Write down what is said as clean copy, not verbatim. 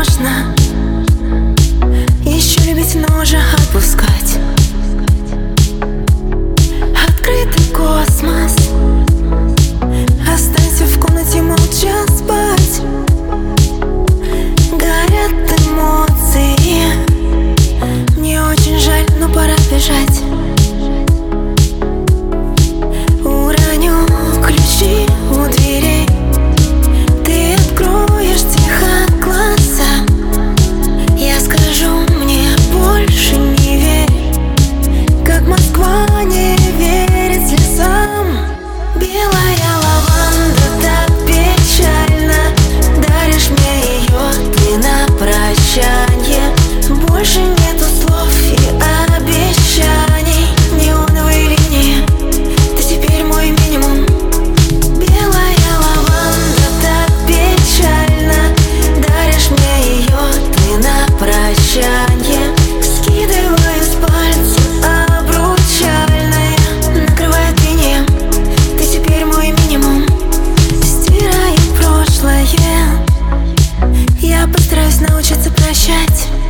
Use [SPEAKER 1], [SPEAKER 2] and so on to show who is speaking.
[SPEAKER 1] можно еще любить, но уже отпускать. Открытый космос, останься в комнате молча спать. Горят эмоции, мне очень жаль, но пора бежать. Уроню ключи у дверей, ты откроешь тихо глаза. Я скажу, мне больше не верь, как Москва не верит слезам. Белая лаванда так печально, даришь мне ее ты на прощанье. Больше нету слов и обещаний, неоновые линии, ты теперь мой минимум. Белая лаванда так печально, даришь мне ее ты на прощанье. Скидываю с пальца обручальное, накрывает инеем, ты теперь мой минимум. Стираю прошлое, я постараюсь научиться прощать.